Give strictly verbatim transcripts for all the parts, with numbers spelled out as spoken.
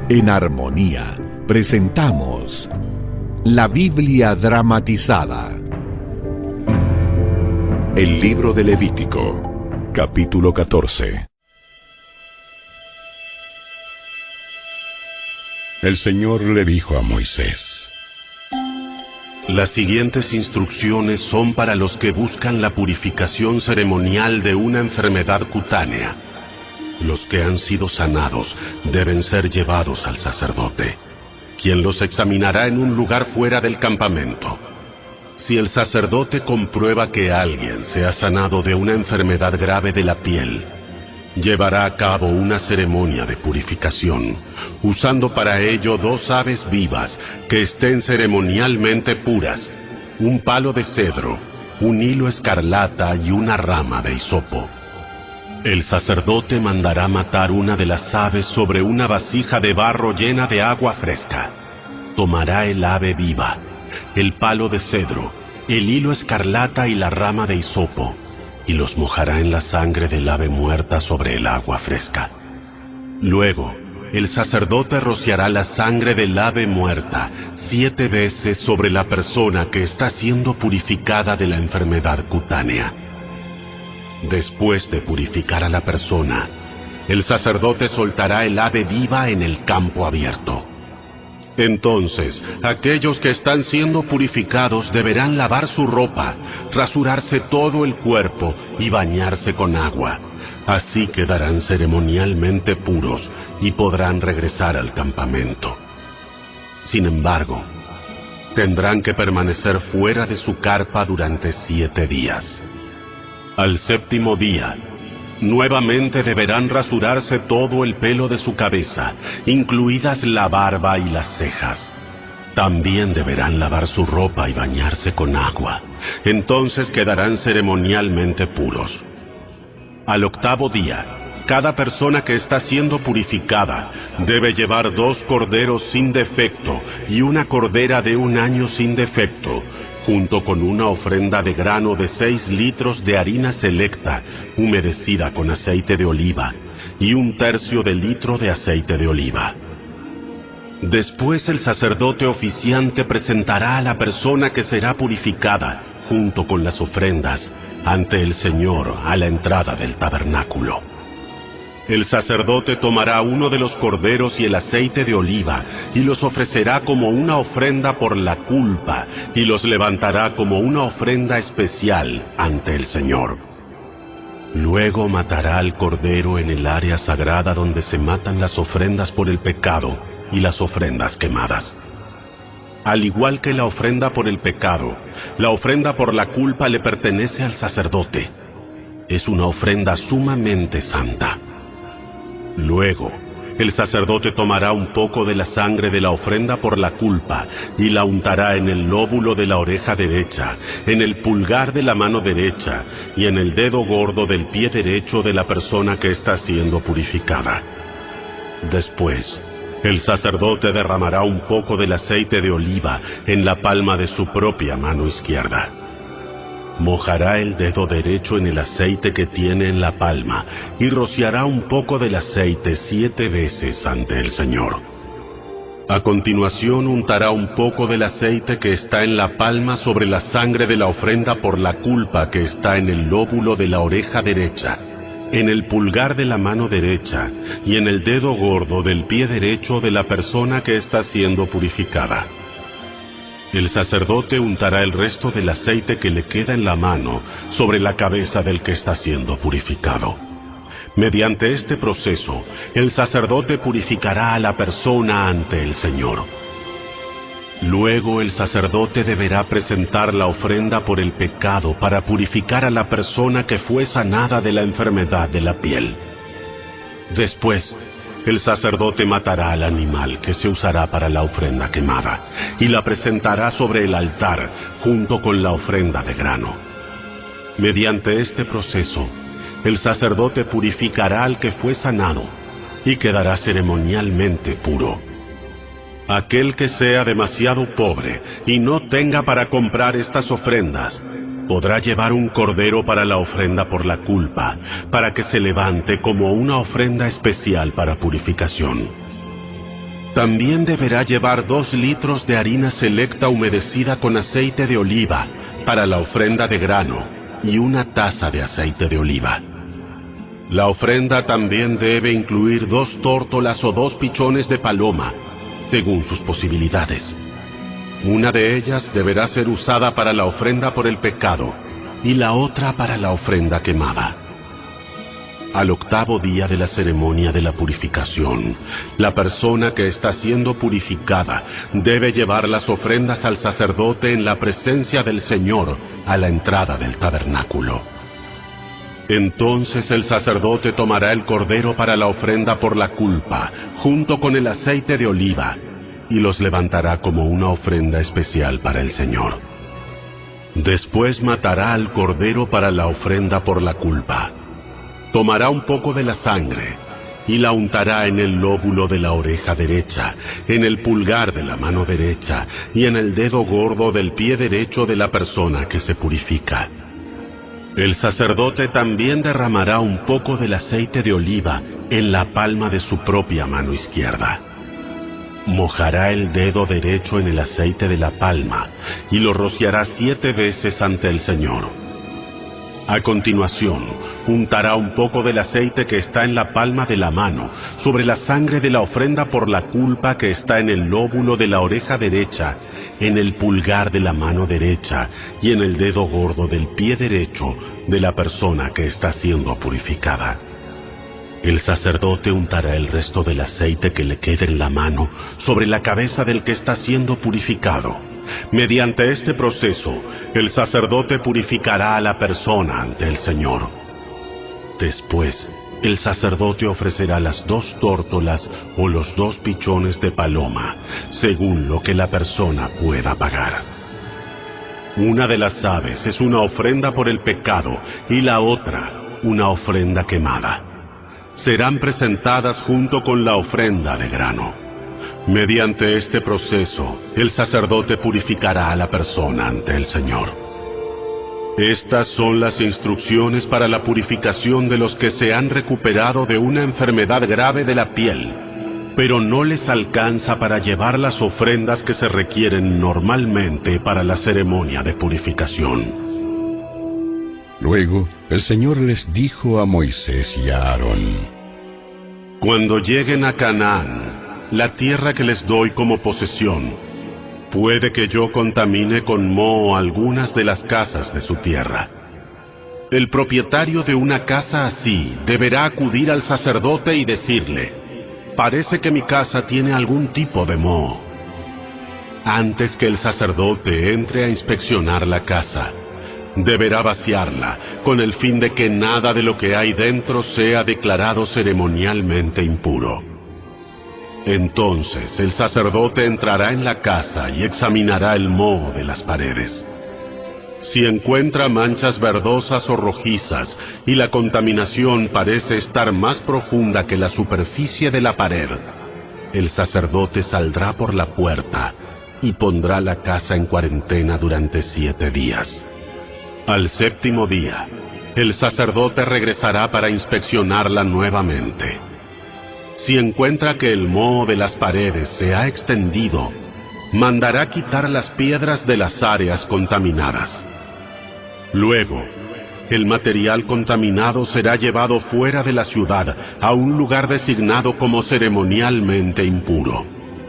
En Armonía presentamos la Biblia dramatizada. El libro de Levítico, capítulo catorce. El Señor le dijo a Moisés: las siguientes instrucciones son para los que buscan la purificación ceremonial de una enfermedad cutánea. Los que han sido sanados deben ser llevados al sacerdote, quien los examinará en un lugar fuera del campamento. Si el sacerdote comprueba que alguien se ha sanado de una enfermedad grave de la piel, llevará a cabo una ceremonia de purificación, usando para ello dos aves vivas que estén ceremonialmente puras, un palo de cedro, un hilo escarlata y una rama de hisopo. El sacerdote mandará matar una de las aves sobre una vasija de barro llena de agua fresca. Tomará el ave viva, el palo de cedro, el hilo escarlata y la rama de hisopo, y los mojará en la sangre del ave muerta sobre el agua fresca. Luego, el sacerdote rociará la sangre del ave muerta siete veces sobre la persona que está siendo purificada de la enfermedad cutánea. Después de purificar a la persona, el sacerdote soltará el ave viva en el campo abierto. Entonces, aquellos que están siendo purificados deberán lavar su ropa, rasurarse todo el cuerpo y bañarse con agua. Así quedarán ceremonialmente puros y podrán regresar al campamento. Sin embargo, tendrán que permanecer fuera de su carpa durante siete días. Al séptimo día, nuevamente deberán rasurarse todo el pelo de su cabeza, incluidas la barba y las cejas. También deberán lavar su ropa y bañarse con agua. Entonces quedarán ceremonialmente puros. Al octavo día, cada persona que está siendo purificada debe llevar dos corderos sin defecto y una cordera de un año sin defecto, junto con una ofrenda de grano de seis litros de harina selecta, humedecida con aceite de oliva, y un tercio de litro de aceite de oliva. Después el sacerdote oficiante presentará a la persona que será purificada, junto con las ofrendas, ante el Señor a la entrada del tabernáculo. El sacerdote tomará uno de los corderos y el aceite de oliva, y los ofrecerá como una ofrenda por la culpa, y los levantará como una ofrenda especial ante el Señor. Luego matará al cordero en el área sagrada donde se matan las ofrendas por el pecado y las ofrendas quemadas. Al igual que la ofrenda por el pecado, la ofrenda por la culpa le pertenece al sacerdote. Es una ofrenda sumamente santa. Luego, el sacerdote tomará un poco de la sangre de la ofrenda por la culpa y la untará en el lóbulo de la oreja derecha, en el pulgar de la mano derecha y en el dedo gordo del pie derecho de la persona que está siendo purificada. Después, el sacerdote derramará un poco del aceite de oliva en la palma de su propia mano izquierda. Mojará el dedo derecho en el aceite que tiene en la palma y rociará un poco del aceite siete veces ante el Señor. A continuación untará un poco del aceite que está en la palma sobre la sangre de la ofrenda por la culpa que está en el lóbulo de la oreja derecha, en el pulgar de la mano derecha y en el dedo gordo del pie derecho de la persona que está siendo purificada. El sacerdote untará el resto del aceite que le queda en la mano sobre la cabeza del que está siendo purificado. Mediante este proceso, el sacerdote purificará a la persona ante el Señor. Luego el sacerdote deberá presentar la ofrenda por el pecado para purificar a la persona que fue sanada de la enfermedad de la piel. Después, el sacerdote matará al animal que se usará para la ofrenda quemada y la presentará sobre el altar junto con la ofrenda de grano. Mediante este proceso, el sacerdote purificará al que fue sanado y quedará ceremonialmente puro. Aquel que sea demasiado pobre y no tenga para comprar estas ofrendas, podrá llevar un cordero para la ofrenda por la culpa, para que se levante como una ofrenda especial para purificación. También deberá llevar dos litros de harina selecta humedecida con aceite de oliva para la ofrenda de grano y una taza de aceite de oliva. La ofrenda también debe incluir dos tórtolas o dos pichones de paloma, según sus posibilidades. Una de ellas deberá ser usada para la ofrenda por el pecado y la otra para la ofrenda quemada. Al octavo día de la ceremonia de la purificación, la persona que está siendo purificada debe llevar las ofrendas al sacerdote en la presencia del Señor a la entrada del tabernáculo. Entonces el sacerdote tomará el cordero para la ofrenda por la culpa, junto con el aceite de oliva, y los levantará como una ofrenda especial para el Señor. Después matará al cordero para la ofrenda por la culpa. Tomará un poco de la sangre y la untará en el lóbulo de la oreja derecha, en el pulgar de la mano derecha y en el dedo gordo del pie derecho de la persona que se purifica. El sacerdote también derramará un poco del aceite de oliva en la palma de su propia mano izquierda. Mojará el dedo derecho en el aceite de la palma y lo rociará siete veces ante el Señor. A continuación, untará un poco del aceite que está en la palma de la mano sobre la sangre de la ofrenda por la culpa que está en el lóbulo de la oreja derecha, en el pulgar de la mano derecha y en el dedo gordo del pie derecho de la persona que está siendo purificada. El sacerdote untará el resto del aceite que le quede en la mano sobre la cabeza del que está siendo purificado. Mediante este proceso, el sacerdote purificará a la persona ante el Señor. Después, el sacerdote ofrecerá las dos tórtolas o los dos pichones de paloma, según lo que la persona pueda pagar. Una de las aves es una ofrenda por el pecado y la otra, una ofrenda quemada. Serán presentadas junto con la ofrenda de grano. Mediante este proceso, el sacerdote purificará a la persona ante el Señor. Estas son las instrucciones para la purificación de los que se han recuperado de una enfermedad grave de la piel, pero no les alcanza para llevar las ofrendas que se requieren normalmente para la ceremonia de purificación. Luego, el Señor les dijo a Moisés y a Aarón: Cuando lleguen a Canaán, la tierra que les doy como posesión, puede que yo contamine con moho algunas de las casas de su tierra. El propietario de una casa así deberá acudir al sacerdote y decirle: parece que mi casa tiene algún tipo de moho. Antes que el sacerdote entre a inspeccionar la casa, deberá vaciarla con el fin de que nada de lo que hay dentro sea declarado ceremonialmente impuro. Entonces el sacerdote entrará en la casa y examinará el moho de las paredes. Si encuentra manchas verdosas o rojizas y la contaminación parece estar más profunda que la superficie de la pared, el sacerdote saldrá por la puerta y pondrá la casa en cuarentena durante siete días. Al séptimo día, el sacerdote regresará para inspeccionarla nuevamente. Si encuentra que el moho de las paredes se ha extendido, mandará quitar las piedras de las áreas contaminadas. Luego, el material contaminado será llevado fuera de la ciudad a un lugar designado como ceremonialmente impuro.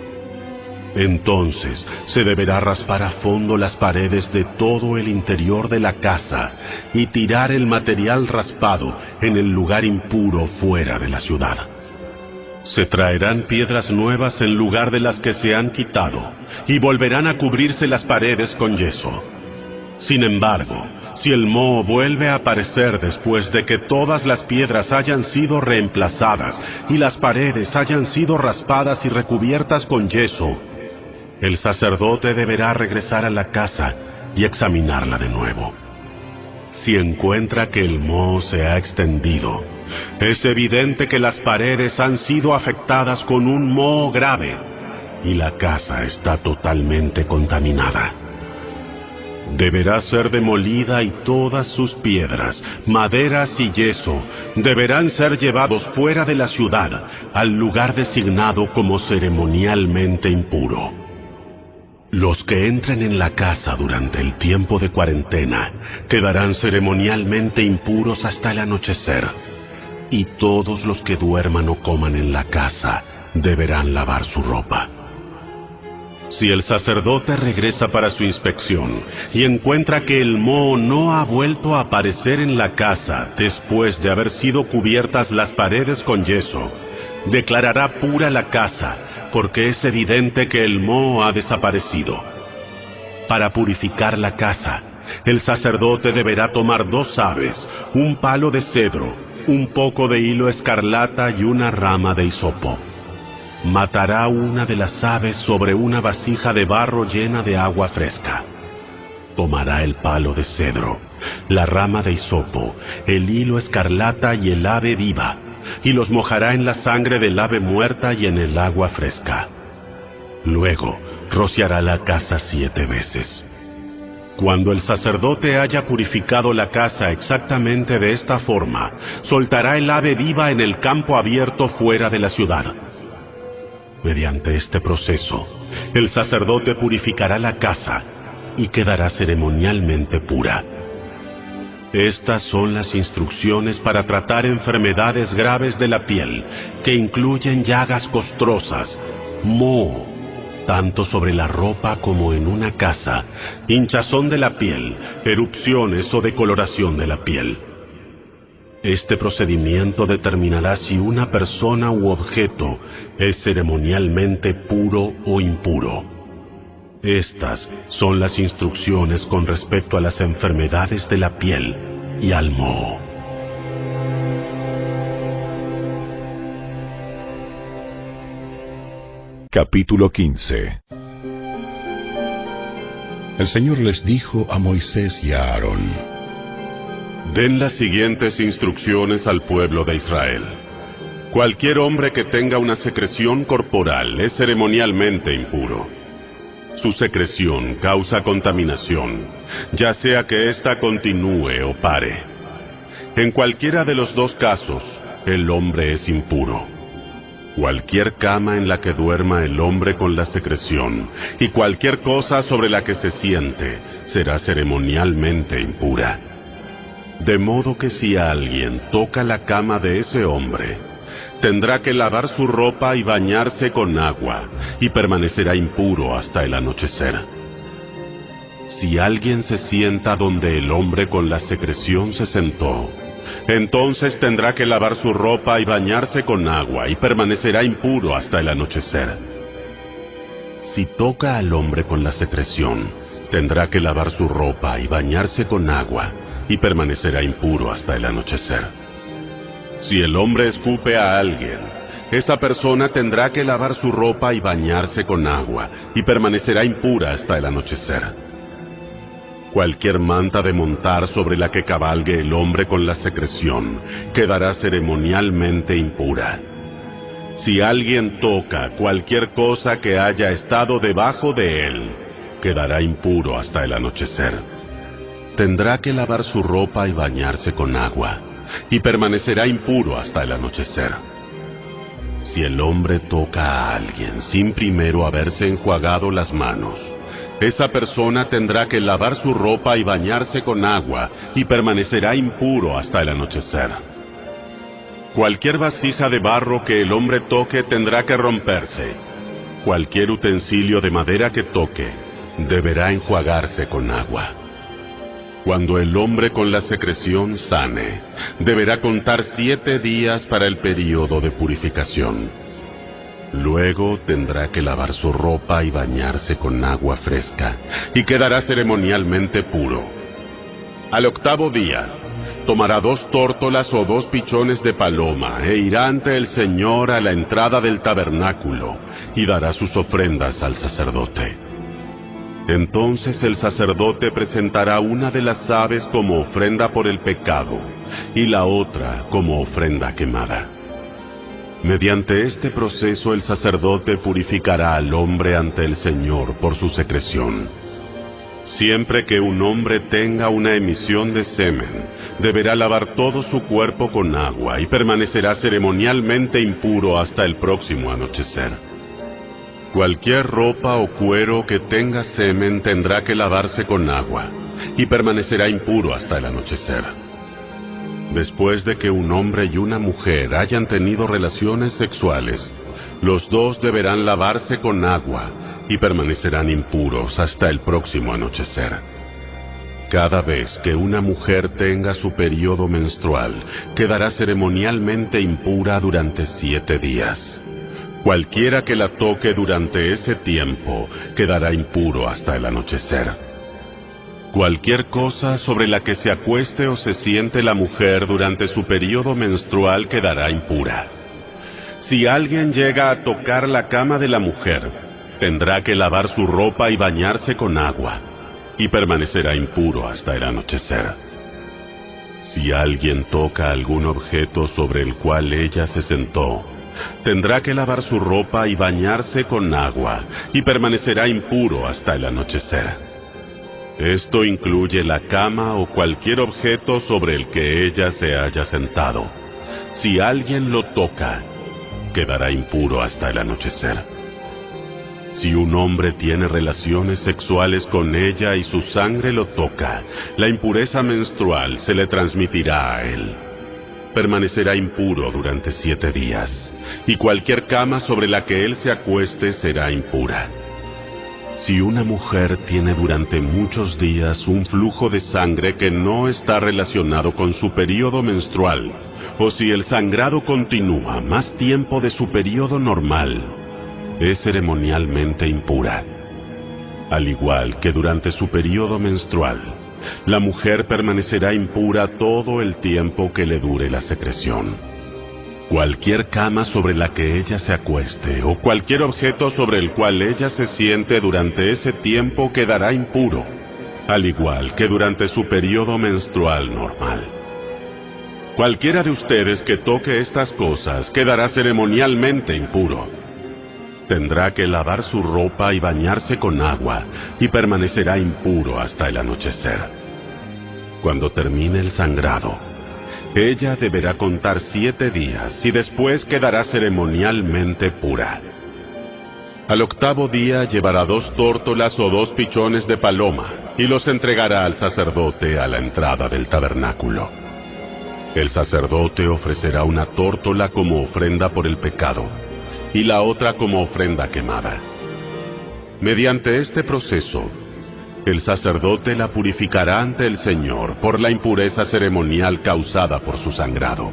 Entonces se deberá raspar a fondo las paredes de todo el interior de la casa y tirar el material raspado en el lugar impuro fuera de la ciudad. Se traerán piedras nuevas en lugar de las que se han quitado, y volverán a cubrirse las paredes con yeso. Sin embargo, si el moho vuelve a aparecer después de que todas las piedras hayan sido reemplazadas y las paredes hayan sido raspadas y recubiertas con yeso, el sacerdote deberá regresar a la casa y examinarla de nuevo. Si encuentra que el moho se ha extendido, es evidente que las paredes han sido afectadas con un moho grave y la casa está totalmente contaminada. Deberá ser demolida y todas sus piedras, maderas y yeso deberán ser llevados fuera de la ciudad, al lugar designado como ceremonialmente impuro. Los que entren en la casa durante el tiempo de cuarentena quedarán ceremonialmente impuros hasta el anochecer, y todos los que duerman o coman en la casa deberán lavar su ropa. Si el sacerdote regresa para su inspección y encuentra que el moho no ha vuelto a aparecer en la casa después de haber sido cubiertas las paredes con yeso, declarará pura la casa, porque es evidente que el moho ha desaparecido. Para purificar la casa, el sacerdote deberá tomar dos aves, un palo de cedro, un poco de hilo escarlata y una rama de hisopo. Matará una de las aves sobre una vasija de barro llena de agua fresca. Tomará el palo de cedro, la rama de hisopo, el hilo escarlata y el ave viva, y los mojará en la sangre del ave muerta y en el agua fresca. Luego rociará la casa siete veces. Cuando el sacerdote haya purificado la casa exactamente de esta forma, soltará el ave viva en el campo abierto fuera de la ciudad. Mediante este proceso, el sacerdote purificará la casa y quedará ceremonialmente pura. Estas son las instrucciones para tratar enfermedades graves de la piel, que incluyen llagas costrosas, moho, tanto sobre la ropa como en una casa, hinchazón de la piel, erupciones o decoloración de la piel. Este procedimiento determinará si una persona u objeto es ceremonialmente puro o impuro. Estas son las instrucciones con respecto a las enfermedades de la piel y al moho. Capítulo quince. El Señor les dijo a Moisés y a Aarón: Den las siguientes instrucciones al pueblo de Israel. Cualquier hombre que tenga una secreción corporal es ceremonialmente impuro. Su secreción causa contaminación, ya sea que ésta continúe o pare. En cualquiera de los dos casos, el hombre es impuro. Cualquier cama en la que duerma el hombre con la secreción y cualquier cosa sobre la que se siente será ceremonialmente impura. De modo que si alguien toca la cama de ese hombre, tendrá que lavar su ropa y bañarse con agua, y permanecerá impuro hasta el anochecer. Si alguien se sienta donde el hombre con la secreción se sentó, entonces tendrá que lavar su ropa y bañarse con agua, y permanecerá impuro hasta el anochecer. Si toca al hombre con la secreción, tendrá que lavar su ropa y bañarse con agua, y permanecerá impuro hasta el anochecer. Si el hombre escupe a alguien, esa persona tendrá que lavar su ropa y bañarse con agua, y permanecerá impura hasta el anochecer. Cualquier manta de montar sobre la que cabalgue el hombre con la secreción quedará ceremonialmente impura. Si alguien toca cualquier cosa que haya estado debajo de él, quedará impuro hasta el anochecer. Tendrá que lavar su ropa y bañarse con agua, y permanecerá impuro hasta el anochecer. Si el hombre toca a alguien sin primero haberse enjuagado las manos, esa persona tendrá que lavar su ropa y bañarse con agua, y permanecerá impuro hasta el anochecer. Cualquier vasija de barro que el hombre toque tendrá que romperse. Cualquier utensilio de madera que toque deberá enjuagarse con agua. Cuando el hombre con la secreción sane, deberá contar siete días para el período de purificación. Luego tendrá que lavar su ropa y bañarse con agua fresca, y quedará ceremonialmente puro. Al octavo día, tomará dos tórtolas o dos pichones de paloma, e irá ante el Señor a la entrada del tabernáculo, y dará sus ofrendas al sacerdote. Entonces el sacerdote presentará una de las aves como ofrenda por el pecado, y la otra como ofrenda quemada. Mediante este proceso el sacerdote purificará al hombre ante el Señor por su secreción. Siempre que un hombre tenga una emisión de semen, deberá lavar todo su cuerpo con agua y permanecerá ceremonialmente impuro hasta el próximo anochecer. Cualquier ropa o cuero que tenga semen tendrá que lavarse con agua y permanecerá impuro hasta el anochecer. Después de que un hombre y una mujer hayan tenido relaciones sexuales, los dos deberán lavarse con agua y permanecerán impuros hasta el próximo anochecer. Cada vez que una mujer tenga su periodo menstrual, quedará ceremonialmente impura durante siete días. Cualquiera que la toque durante ese tiempo, quedará impuro hasta el anochecer. Cualquier cosa sobre la que se acueste o se siente la mujer durante su periodo menstrual quedará impura. Si alguien llega a tocar la cama de la mujer, tendrá que lavar su ropa y bañarse con agua, y permanecerá impuro hasta el anochecer. Si alguien toca algún objeto sobre el cual ella se sentó, tendrá que lavar su ropa y bañarse con agua, y permanecerá impuro hasta el anochecer. Esto incluye la cama o cualquier objeto sobre el que ella se haya sentado. Si alguien lo toca, quedará impuro hasta el anochecer. Si un hombre tiene relaciones sexuales con ella y su sangre lo toca, la impureza menstrual se le transmitirá a él. Permanecerá impuro durante siete días, y cualquier cama sobre la que él se acueste será impura. Si una mujer tiene durante muchos días un flujo de sangre que no está relacionado con su periodo menstrual, o si el sangrado continúa más tiempo de su periodo normal, es ceremonialmente impura. Al igual que durante su periodo menstrual, la mujer permanecerá impura todo el tiempo que le dure la secreción. Cualquier cama sobre la que ella se acueste o cualquier objeto sobre el cual ella se siente durante ese tiempo quedará impuro, al igual que durante su periodo menstrual normal. Cualquiera de ustedes que toque estas cosas quedará ceremonialmente impuro. Tendrá que lavar su ropa y bañarse con agua, y permanecerá impuro hasta el anochecer. Cuando termine el sangrado, ella deberá contar siete días, y después quedará ceremonialmente pura. Al octavo día llevará dos tórtolas o dos pichones de paloma, y los entregará al sacerdote a la entrada del tabernáculo. El sacerdote ofrecerá una tórtola como ofrenda por el pecado, y la otra como ofrenda quemada. Mediante este proceso, el sacerdote la purificará ante el Señor por la impureza ceremonial causada por su sangrado.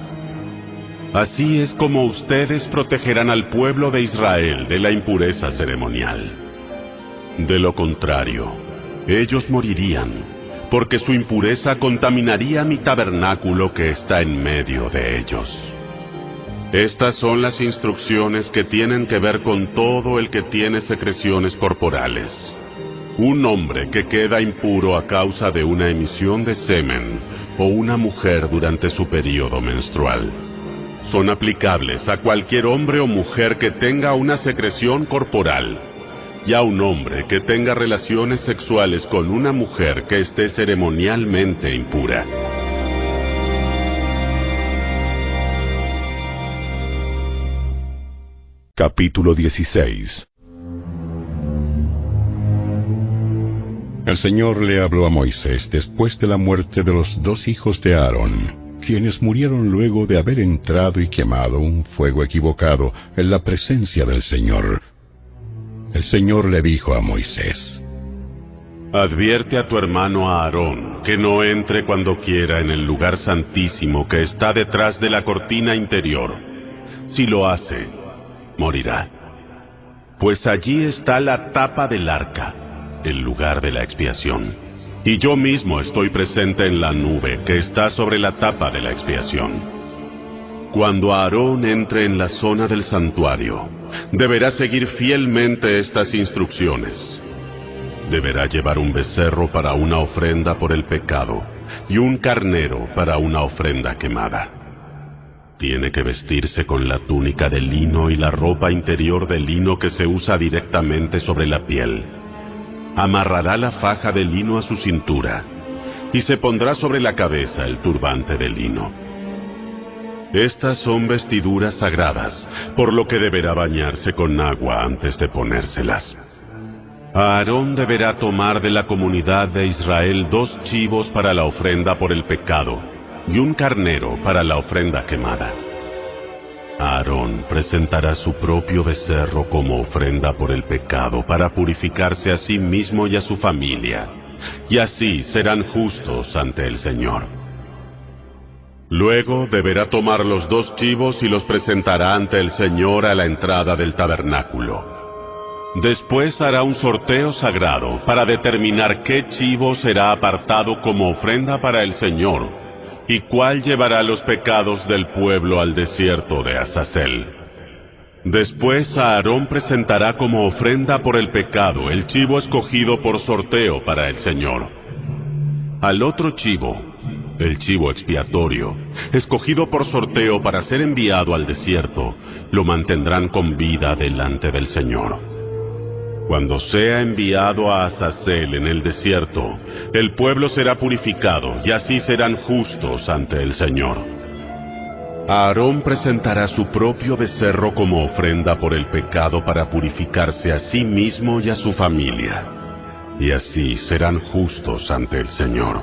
Así es como ustedes protegerán al pueblo de Israel de la impureza ceremonial. De lo contrario, ellos morirían, porque su impureza contaminaría mi tabernáculo que está en medio de ellos. Estas son las instrucciones que tienen que ver con todo el que tiene secreciones corporales. Un hombre que queda impuro a causa de una emisión de semen, o una mujer durante su periodo menstrual, son aplicables a cualquier hombre o mujer que tenga una secreción corporal, y a un hombre que tenga relaciones sexuales con una mujer que esté ceremonialmente impura. Capítulo dieciséis. El Señor le habló a Moisés después de la muerte de los dos hijos de Aarón, quienes murieron luego de haber entrado y quemado un fuego equivocado en la presencia del Señor. El Señor le dijo a Moisés: Advierte a tu hermano Aarón que no entre cuando quiera en el lugar santísimo que está detrás de la cortina interior. Si lo hace, morirá. Pues allí está la tapa del arca, el lugar de la expiación. Y yo mismo estoy presente en la nube que está sobre la tapa de la expiación. Cuando Aarón entre en la zona del santuario, deberá seguir fielmente estas instrucciones. Deberá llevar un becerro para una ofrenda por el pecado y un carnero para una ofrenda quemada. Tiene que vestirse con la túnica de lino y la ropa interior de lino que se usa directamente sobre la piel. amarrará la faja de lino a su cintura, y se pondrá sobre la cabeza el turbante de lino. Estas son vestiduras sagradas, por lo que deberá bañarse con agua antes de ponérselas. Aarón deberá tomar de la comunidad de Israel dos chivos para la ofrenda por el pecado y un carnero para la ofrenda quemada. Aarón presentará su propio becerro como ofrenda por el pecado para purificarse a sí mismo y a su familia, y así serán justos ante el Señor. Luego deberá tomar los dos chivos y los presentará ante el Señor a la entrada del tabernáculo. Después hará un sorteo sagrado para determinar qué chivo será apartado como ofrenda para el Señor y cuál llevará los pecados del pueblo al desierto de Azazel. Después Aarón presentará como ofrenda por el pecado el chivo escogido por sorteo para el Señor. Al otro chivo, el chivo expiatorio, escogido por sorteo para ser enviado al desierto, lo mantendrán con vida delante del Señor. Cuando sea enviado a Azazel en el desierto, el pueblo será purificado y así serán justos ante el Señor. Aarón presentará su propio becerro como ofrenda por el pecado para purificarse a sí mismo y a su familia, y así serán justos ante el Señor.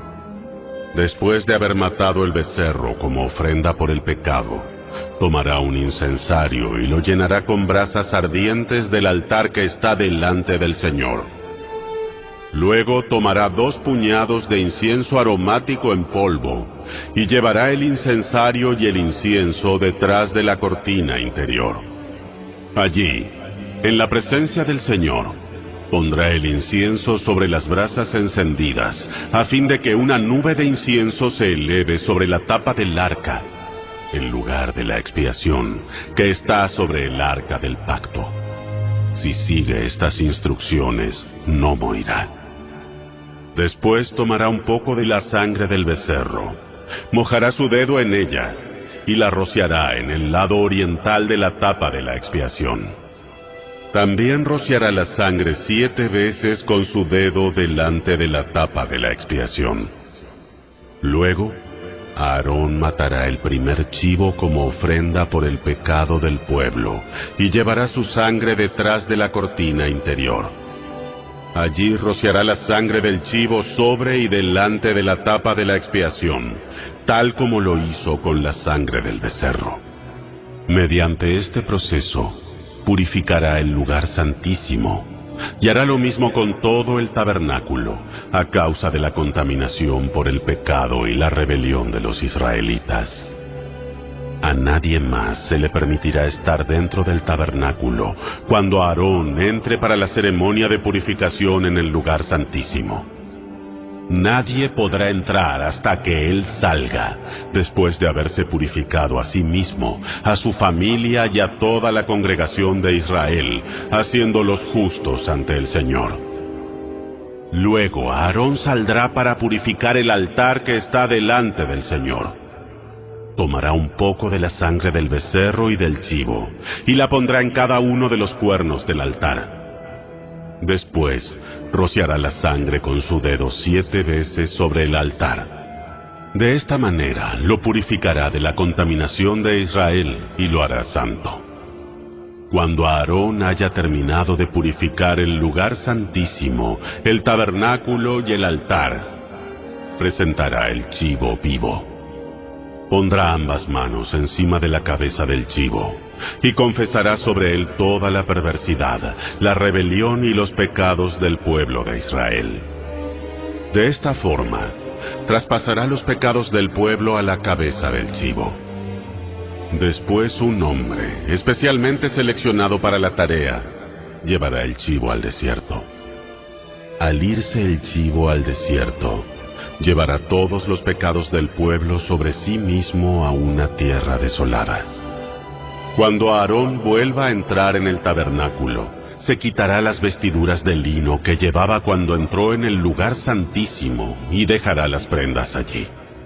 Después de haber matado el becerro como ofrenda por el pecado, tomará un incensario y lo llenará con brasas ardientes del altar que está delante del Señor. Luego tomará dos puñados de incienso aromático en polvo y llevará el incensario y el incienso detrás de la cortina interior. Allí, en la presencia del Señor, pondrá el incienso sobre las brasas encendidas, a fin de que una nube de incienso se eleve sobre la tapa del arca, el lugar de la expiación, que está sobre el arca del pacto. Si sigue estas instrucciones, no morirá. Después tomará un poco de la sangre del becerro, mojará su dedo en ella, y la rociará en el lado oriental de la tapa de la expiación. También rociará la sangre siete veces con su dedo delante de la tapa de la expiación. Luego, Aarón matará el primer chivo como ofrenda por el pecado del pueblo y llevará su sangre detrás de la cortina interior. Allí rociará la sangre del chivo sobre y delante de la tapa de la expiación, tal como lo hizo con la sangre del becerro. Mediante este proceso, purificará el lugar santísimo, y hará lo mismo con todo el tabernáculo, a causa de la contaminación por el pecado y la rebelión de los israelitas. A nadie más se le permitirá estar dentro del tabernáculo cuando Aarón entre para la ceremonia de purificación en el lugar santísimo. Nadie podrá entrar hasta que él salga, después de haberse purificado a sí mismo, a su familia y a toda la congregación de Israel, haciéndolos justos ante el Señor. Luego Aarón saldrá para purificar el altar que está delante del Señor. Tomará un poco de la sangre del becerro y del chivo, y la pondrá en cada uno de los cuernos del altar. Después, rociará la sangre con su dedo siete veces sobre el altar. De esta manera, lo purificará de la contaminación de Israel y lo hará santo. Cuando Aarón haya terminado de purificar el lugar santísimo, el tabernáculo y el altar, presentará el chivo vivo. Pondrá ambas manos encima de la cabeza del chivo y confesará sobre él toda la perversidad, la rebelión y los pecados del pueblo de Israel. De esta forma, traspasará los pecados del pueblo a la cabeza del chivo. Después un hombre, especialmente seleccionado para la tarea, llevará el chivo al desierto. Al irse el chivo al desierto, llevará todos los pecados del pueblo sobre sí mismo a una tierra desolada. Cuando Aarón vuelva a entrar en el tabernáculo, se quitará las vestiduras de lino que llevaba cuando entró en el lugar santísimo y dejará las prendas allí.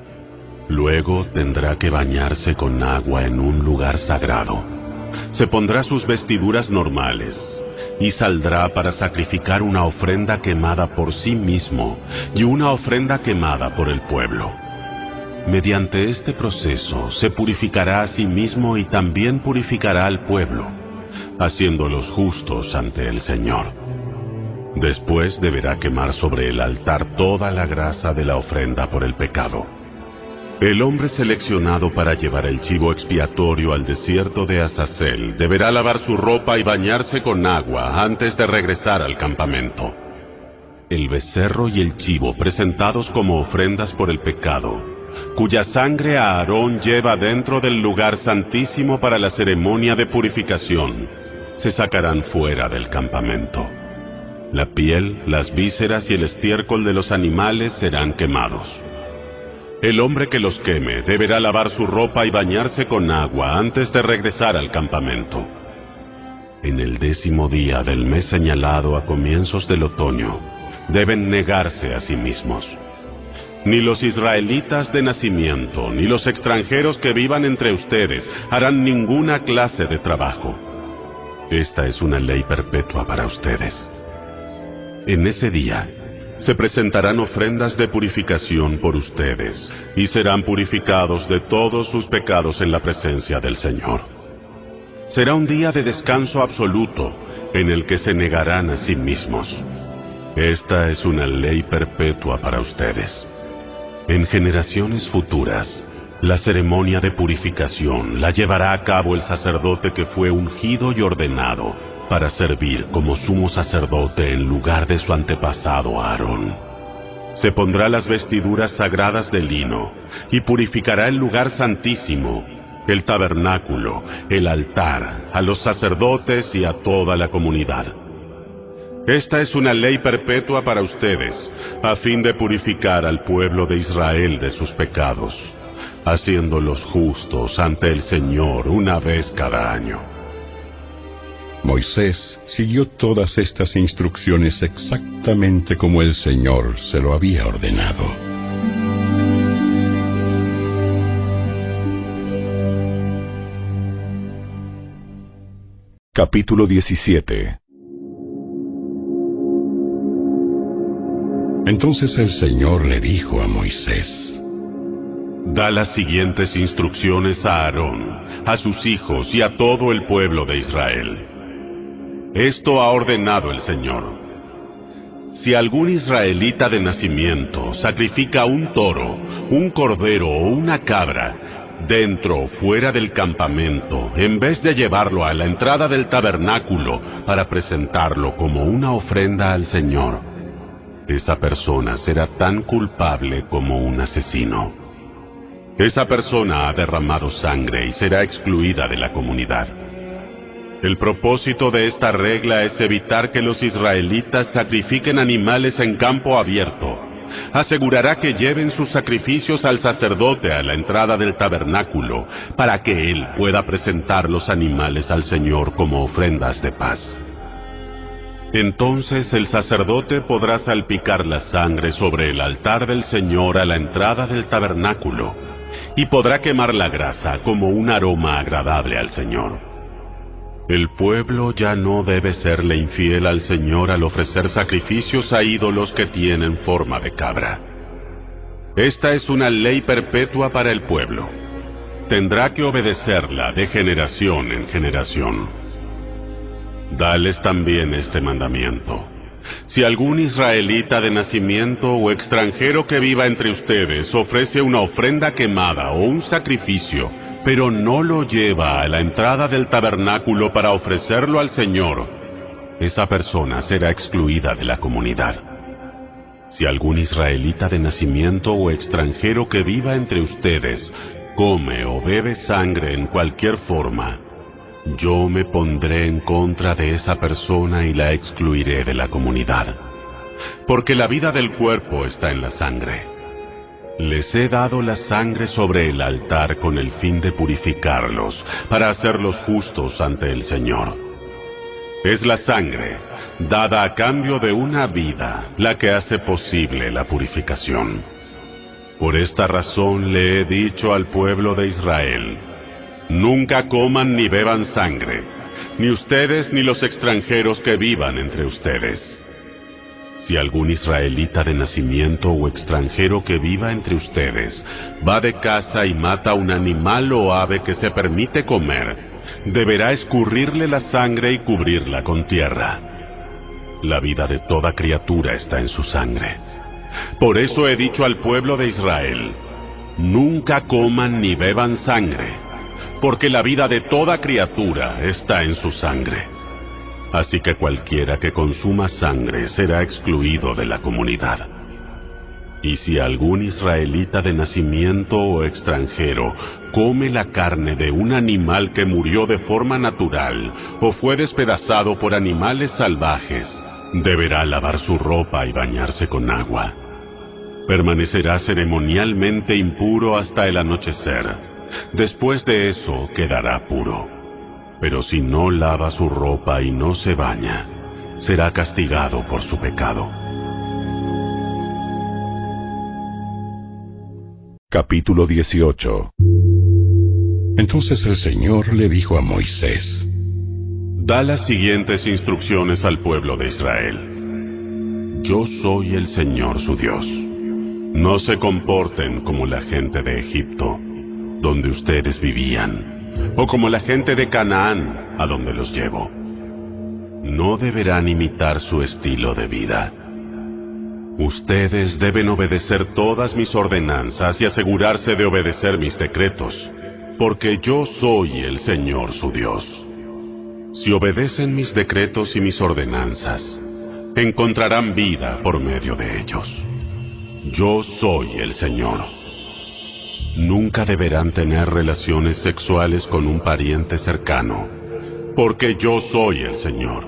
Luego tendrá que bañarse con agua en un lugar sagrado. Se pondrá sus vestiduras normales y saldrá para sacrificar una ofrenda quemada por sí mismo y una ofrenda quemada por el pueblo. Mediante este proceso se purificará a sí mismo y también purificará al pueblo, haciéndolos justos ante el Señor. Después deberá quemar sobre el altar toda la grasa de la ofrenda por el pecado. El hombre seleccionado para llevar el chivo expiatorio al desierto de Azazel deberá lavar su ropa y bañarse con agua antes de regresar al campamento. El becerro y el chivo presentados como ofrendas por el pecado, cuya sangre Aarón lleva dentro del lugar santísimo para la ceremonia de purificación, se sacarán fuera del campamento. La piel, las vísceras y el estiércol de los animales serán quemados. El hombre que los queme deberá lavar su ropa y bañarse con agua antes de regresar al campamento. En el décimo día del mes señalado a comienzos del otoño, deben negarse a sí mismos. Ni los israelitas de nacimiento, ni los extranjeros que vivan entre ustedes harán ninguna clase de trabajo. Esta es una ley perpetua para ustedes. En ese día, se presentarán ofrendas de purificación por ustedes, y serán purificados de todos sus pecados en la presencia del Señor. Será un día de descanso absoluto, en el que se negarán a sí mismos. Esta es una ley perpetua para ustedes. En generaciones futuras, la ceremonia de purificación la llevará a cabo el sacerdote que fue ungido y ordenado para servir como sumo sacerdote en lugar de su antepasado Aarón. Se pondrá las vestiduras sagradas de lino y purificará el lugar santísimo, el tabernáculo, el altar, a los sacerdotes y a toda la comunidad. Esta es una ley perpetua para ustedes, a fin de purificar al pueblo de Israel de sus pecados, haciéndolos justos ante el Señor una vez cada año. Moisés siguió todas estas instrucciones exactamente como el Señor se lo había ordenado. Capítulo diecisiete. Entonces el Señor le dijo a Moisés: Da las siguientes instrucciones a Aarón, a sus hijos y a todo el pueblo de Israel. Esto ha ordenado el Señor. Si algún israelita de nacimiento sacrifica un toro, un cordero o una cabra, dentro o fuera del campamento, en vez de llevarlo a la entrada del tabernáculo para presentarlo como una ofrenda al Señor, esa persona será tan culpable como un asesino. Esa persona ha derramado sangre y será excluida de la comunidad. El propósito de esta regla es evitar que los israelitas sacrifiquen animales en campo abierto. Asegurará que lleven sus sacrificios al sacerdote a la entrada del tabernáculo, para que él pueda presentar los animales al Señor como ofrendas de paz. Entonces el sacerdote podrá salpicar la sangre sobre el altar del Señor a la entrada del tabernáculo, y podrá quemar la grasa como un aroma agradable al Señor. El pueblo ya no debe serle infiel al Señor al ofrecer sacrificios a ídolos que tienen forma de cabra. Esta es una ley perpetua para el pueblo. Tendrá que obedecerla de generación en generación. Dales también este mandamiento. Si algún israelita de nacimiento o extranjero que viva entre ustedes ofrece una ofrenda quemada o un sacrificio, pero no lo lleva a la entrada del tabernáculo para ofrecerlo al Señor, esa persona será excluida de la comunidad. Si algún israelita de nacimiento o extranjero que viva entre ustedes come o bebe sangre en cualquier forma, yo me pondré en contra de esa persona y la excluiré de la comunidad, porque la vida del cuerpo está en la sangre. Les he dado la sangre sobre el altar con el fin de purificarlos, para hacerlos justos ante el Señor. Es la sangre, dada a cambio de una vida, la que hace posible la purificación. Por esta razón le he dicho al pueblo de Israel: nunca coman ni beban sangre. ni ustedes ni los extranjeros que vivan entre ustedes. Si algún israelita de nacimiento o extranjero que viva entre ustedes va de caza y mata un animal o ave que se permite comer, deberá escurrirle la sangre y cubrirla con tierra. La vida de toda criatura está en su sangre. Por eso he dicho al pueblo de Israel: nunca coman ni beban sangre, porque la vida de toda criatura está en su sangre. Así que cualquiera que consuma sangre será excluido de la comunidad. Y si algún israelita de nacimiento o extranjero come la carne de un animal que murió de forma natural o fue despedazado por animales salvajes, deberá lavar su ropa y bañarse con agua. Permanecerá ceremonialmente impuro hasta el anochecer. Después de eso quedará puro. Pero si no lava su ropa y no se baña, será castigado por su pecado. Capítulo dieciocho. Entonces el Señor le dijo a Moisés: Da las siguientes instrucciones al pueblo de Israel. Yo soy el Señor su Dios. No se comporten como la gente de Egipto, donde ustedes vivían, o como la gente de Canaán, a donde los llevo. No deberán imitar su estilo de vida. Ustedes deben obedecer todas mis ordenanzas y asegurarse de obedecer mis decretos, porque yo soy el Señor su Dios. Si obedecen mis decretos y mis ordenanzas, encontrarán vida por medio de ellos. Yo soy el Señor. Nunca deberán tener relaciones sexuales con un pariente cercano, porque yo soy el Señor.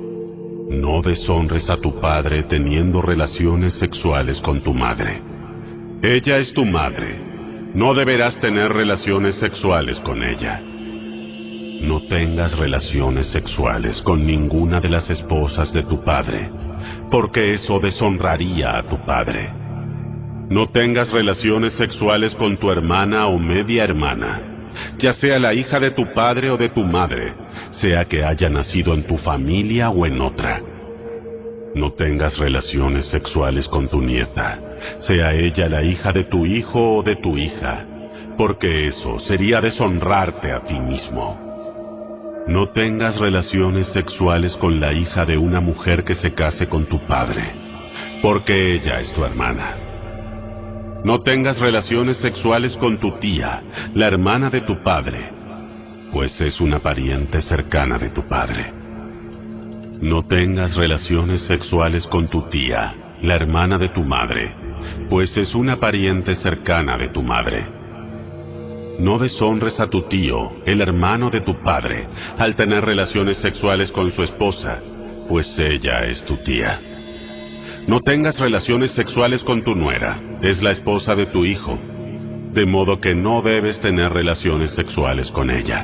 No deshonres a tu padre teniendo relaciones sexuales con tu madre. Ella es tu madre. No deberás tener relaciones sexuales con ella. No tengas relaciones sexuales con ninguna de las esposas de tu padre, porque eso deshonraría a tu padre. No tengas relaciones sexuales con tu hermana o media hermana, ya sea la hija de tu padre o de tu madre, sea que haya nacido en tu familia o en otra. No tengas relaciones sexuales con tu nieta, sea ella la hija de tu hijo o de tu hija, porque eso sería deshonrarte a ti mismo. No tengas relaciones sexuales con la hija de una mujer que se case con tu padre, porque ella es tu hermana. No tengas relaciones sexuales con tu tía, la hermana de tu padre, pues es una pariente cercana de tu padre. No tengas relaciones sexuales con tu tía, la hermana de tu madre, pues es una pariente cercana de tu madre. No deshonres a tu tío, el hermano de tu padre, al tener relaciones sexuales con su esposa, pues ella es tu tía. No tengas relaciones sexuales con tu nuera, es la esposa de tu hijo, de modo que no debes tener relaciones sexuales con ella.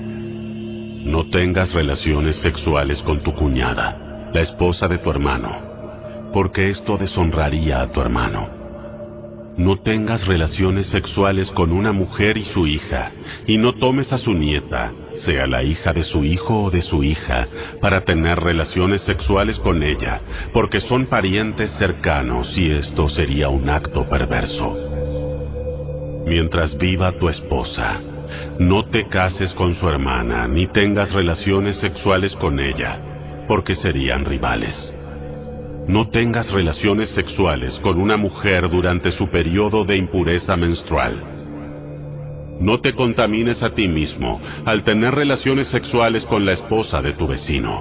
No tengas relaciones sexuales con tu cuñada, la esposa de tu hermano, porque esto deshonraría a tu hermano. No tengas relaciones sexuales con una mujer y su hija, y no tomes a su nieta, sea la hija de su hijo o de su hija, para tener relaciones sexuales con ella, porque son parientes cercanos y esto sería un acto perverso. Mientras viva tu esposa, no te cases con su hermana, ni tengas relaciones sexuales con ella, porque serían rivales. No tengas relaciones sexuales con una mujer durante su periodo de impureza menstrual. No te contamines a ti mismo al tener relaciones sexuales con la esposa de tu vecino.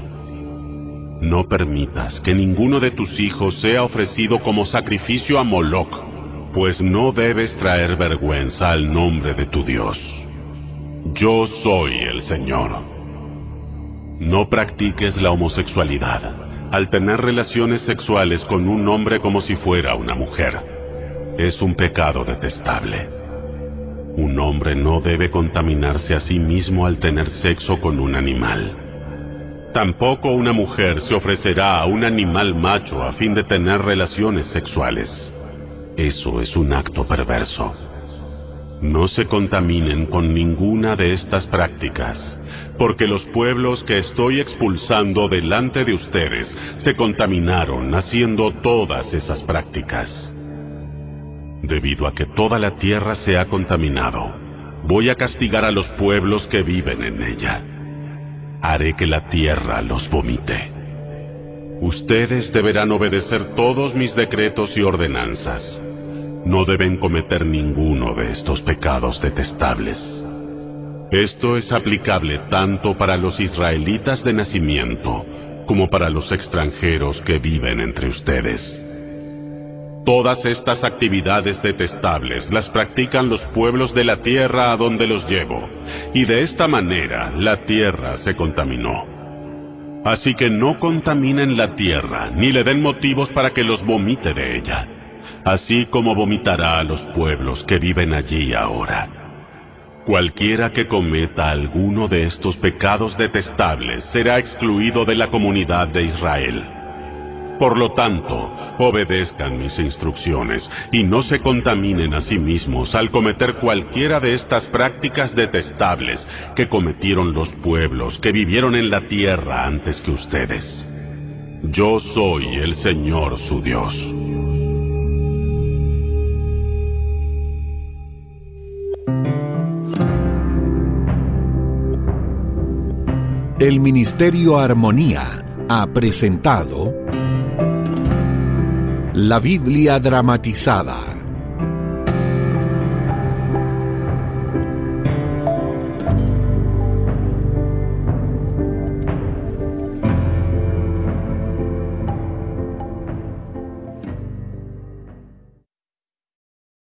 No permitas que ninguno de tus hijos sea ofrecido como sacrificio a Moloc, pues no debes traer vergüenza al nombre de tu Dios. Yo soy el Señor. No practiques la homosexualidad al tener relaciones sexuales con un hombre como si fuera una mujer. Es un pecado detestable. Un hombre no debe contaminarse a sí mismo al tener sexo con un animal. Tampoco una mujer se ofrecerá a un animal macho a fin de tener relaciones sexuales. Eso es un acto perverso. no se contaminen con ninguna de estas prácticas, porque los pueblos que estoy expulsando delante de ustedes se contaminaron haciendo todas esas prácticas. Debido a que toda la tierra se ha contaminado, voy a castigar a los pueblos que viven en ella. Haré que la tierra los vomite. Ustedes deberán obedecer todos mis decretos y ordenanzas. No deben cometer ninguno de estos pecados detestables. Esto es aplicable tanto para los israelitas de nacimiento como para los extranjeros que viven entre ustedes. Todas estas actividades detestables las practican los pueblos de la tierra a donde los llevo, y de esta manera la tierra se contaminó. Así que no contaminen la tierra, ni le den motivos para que los vomite de ella, así como vomitará a los pueblos que viven allí ahora. Cualquiera que cometa alguno de estos pecados detestables será excluido de la comunidad de Israel. Por lo tanto, obedezcan mis instrucciones y no se contaminen a sí mismos al cometer cualquiera de estas prácticas detestables que cometieron los pueblos que vivieron en la tierra antes que ustedes. Yo soy el Señor su Dios. El Ministerio Armonía ha presentado La Biblia dramatizada,